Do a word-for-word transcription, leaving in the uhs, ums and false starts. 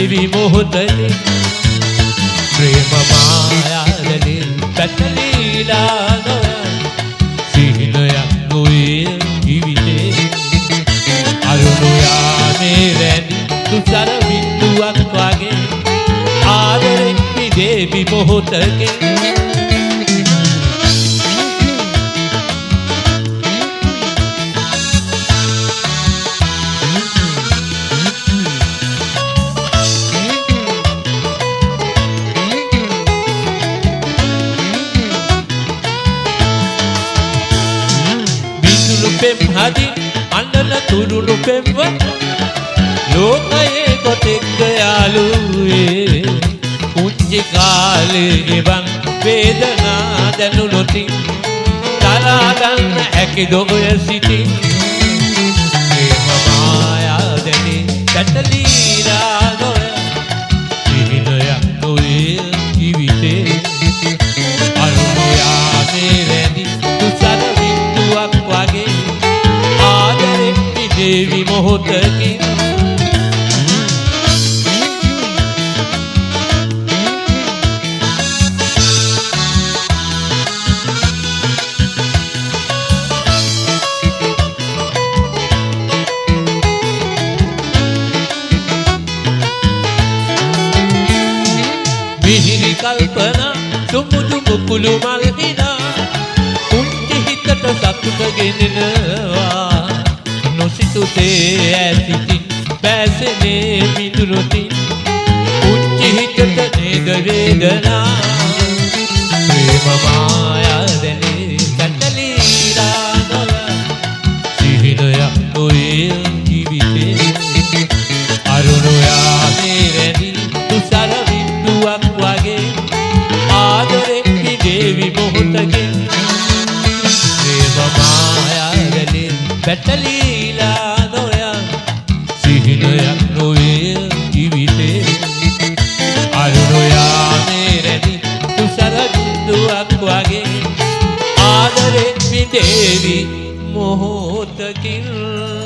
දේවි මොහොතේ ප්‍රේම මායාවලින් පැටලීලා නොයන් සිහිනයක් නොවේ ජීවිතේ අරුණු යාමේ රැඳි තුසර බිඳුවක් වගේ ආදරෙන් දේවි මොහොතේ පෙම් හදි අන්නන තුරුණු පෙම්වත ලෝකයේ කොටෙක් යාළුවේ පුංචි කාලේ එවන් වේදනා දැනුනොති තලා ගන්න හැකි දොගය සිටි ප්‍රේම මායා දැනේ පැටලීලා නොය සිහිනයක් නොවේ ජීවිතේ අරුණු යාමේ රැඳි තුසර බිඳුවක් වගේ දේවි මොහොතකින් මිහිරි කල්පනා සුමුදු මුකුළු මල් හිනා පුංචි හිතට සතුට ගෙනෙනවා නොසිතුතේ ඇසිතින් බැසනේ මිදුරුතින් පුංචි හිතට නේද වේදනා ප්‍රේම මායා දැනේ පැටලීලා නොය සිහිනයක් නොවේ ජීවිතේ අරුණු යාමේ රැඳි තුසර බිඳුවක් වගේ ආදරෙන් දේවි මොහොතකින් ප්‍රේම මායා දැනේ පැටලීලා නොයන් සිහිනයක් නොවේ ජීවිතේ අරුණු යාමේ රැඳි තුසර බිඳුවක් වගේ ආදරෙන් දේවි මොහොතකින්